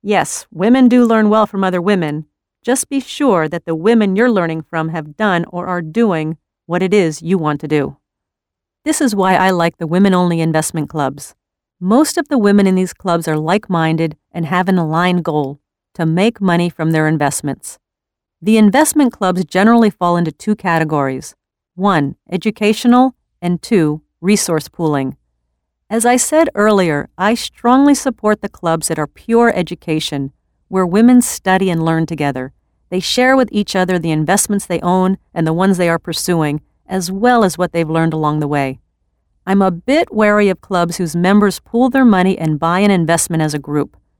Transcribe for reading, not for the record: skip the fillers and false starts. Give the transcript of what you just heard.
Yes, women do learn well from other women. Just be sure that the women you're learning from have done or are doing what it is you want to do. This is why I like the women-only investment clubs. Most of the women in these clubs are like-minded and have an aligned goal: to make money from their investments. The investment clubs generally fall into two categories: 1, educational, and 2, resource pooling. As I said earlier, I strongly support the clubs that are pure education, where women study and learn together. They share with each other the investments they own and the ones they are pursuing, as well as what they've learned along the way. I'm a bit wary of clubs whose members pool their money and buy an investment as a group.